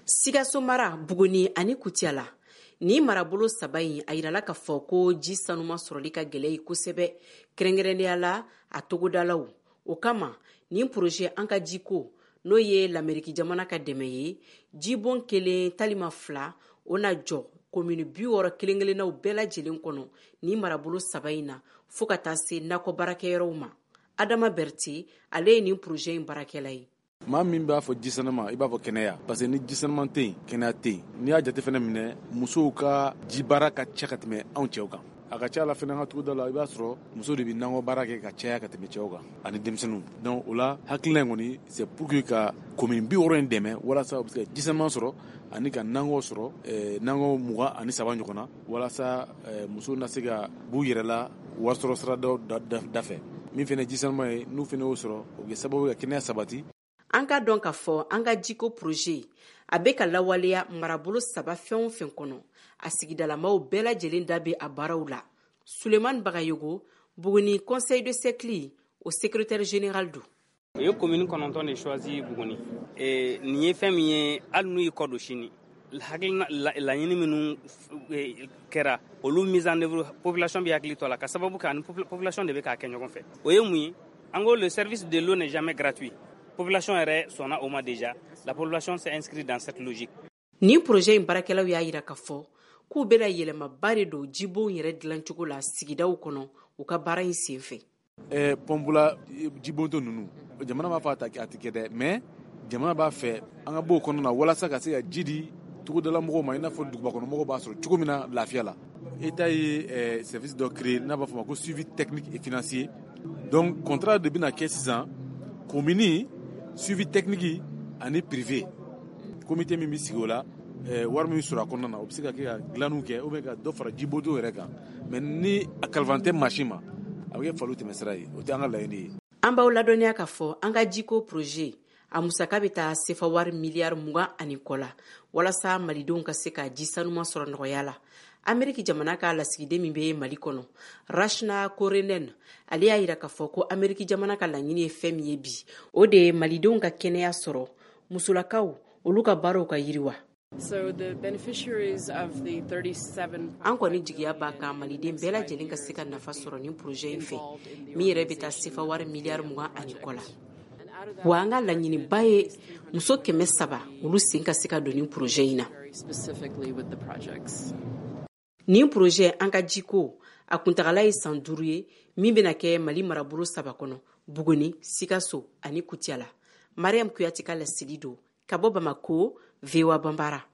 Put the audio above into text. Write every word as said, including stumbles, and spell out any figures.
Sikaso mara Buguni ani Kutiala ni marabolo saba in a yirala k'a fɔ ko ji sanuma sɔrɔli ka gɛlɛ kosɛbɛ kɛrɛnkɛrɛnnenya la a togodalaw. O kama ni projet an ka jiko n'o ye l'Amérique jamana ka dɛmɛ ye jibon kelen talima fila o na jɔ commune bi wɔɔrɔ kelen-kelennaw bɛɛ lajɛlen kɔnɔ ni marabolo saba in na fo ka taa se nakɔ baarakɛyɔrɔw ma. Adama Berti ale ye nin projet in baarakɛla ye. maa min b'a fɔ jisanama i b'a fɔ kɛnɛya parce que ni jisanama tɛ yen kɛnɛya tɛ yen n'i y'a jate fɛnɛ minɛ musow ka jibaara ka ca ka tɛmɛ anw cɛw kan a ka ca la fɛnɛ ka tuguda la i b'a sɔrɔ muso de bɛ nakɔ baara kɛ ka caya ka tɛmɛ cɛw kan ani denmisɛnninw donc o la hakilina in kɔni c'est pour que ka commune bi wɔɔrɔ in dɛmɛ walasa u bɛ se ka jisanama sɔrɔ ani ka nakɔ sɔrɔ ɛɛ nakɔ mugan ani saba ɲɔgɔn na walasa musow na se ka b'u yɛrɛ la wari sɔrɔ sira da fɛ min fɛnɛ jisanama ye n'u fɛnɛ y'o sɔrɔ o bɛ sababu ka kɛnɛya sabati. An ka dɔn k'a fɔ an ka jiko projet a bɛ ka lawaleya marabolo saba fɛn o fɛn kɔnɔ a sigidalamaw bɛɛ lajɛlen da bɛ a baaraw la. Sulemani Bagayogo, Buguni Conseil de Cercle o secrétaire général do. O ye commune kɔnɔntɔn de choisi Buguni. Eh, nin ye fɛn min ye hali n'u y'i kɔ don sini hakilina laɲini minnu kɛra olu mise en œuvre population bɛ hakili to a la ka sababu kɛ ani population de bɛ k'a kɛ ɲɔgɔn fɛ. O ye mun ye en gros le service de l'eau n'est jamais gratuit. Population est sonna au moins déjà. La population s'est inscrite dans cette logique. Ni projet in barakɛlaw y'a yira k'a fɔ k'u bɛna yɛlɛmaba de don jibon yɛrɛ dilancogo la sigidaw kɔnɔ u ka baara in senfɛ. Eh, Pombula jibon to nunu jamana b'a fɔ a tɛ kɛ dɛ mais jamana b'a fɛ an ka b'o kɔnɔ na walasa ka se ka ji di togodala mɔgɔw ma i n'a fɔ dugubakɔnɔ mɔgɔw b'a sɔrɔ cogo min na lafiya la. État ye service dɔ créé n'a b'a fɔ ma ko suivi technique et financier. Donc contrat de bɛna kɛ sisan commune suivi technique ani privé comité min bɛ sigi o la wari min sɔrɔ a kɔnɔna na o bɛ se ka kɛ ka dilanniw kɛ ou bien ka dɔ fara jiboto yɛrɛ kan mais ni a kalifan tɛ machine ma a bɛ kɛ falo tɛmɛsira ye o tɛ an ka laɲini ye. An b'aw ladɔnniya k'a fɔ an ka jiko projet a musaka bɛ taa sefa wari miliyari mugan ani kɔ la walasa malidenw ka se ka ji sanuma sɔrɔ nɔgɔya la. Amérique jamana ka lasigiden min bɛ Mali kɔnɔ Rachna Korenen ale y'a yira k'a fɔ ko Amérique jamana ka laɲini ye fɛn min ye bi o de ye malidenw ka kɛnɛya sɔrɔ musolakaw olu ka baaraw ka yiriwa. So the beneficiaries of the thirty-seven an kɔni jigiya b'a kan maliden bɛɛ lajɛlen ka se ka nafa sɔrɔ nin projet in fɛ min yɛrɛ bɛ taa sefa wari miliyari mugan ani kɔ la. Wa an ka laɲiniba ye muso kɛmɛ saba olu sen ka se ka don nin projet in na. Nin projet an ka jiko a kuntagala ye san duuru ye min bɛna kɛ Mali marabolo saba kɔnɔ Buguni, Sikaso ani Kutiala. Mariam Kuyate ka laseli do ka bɔ Bamako, V O A Bambara.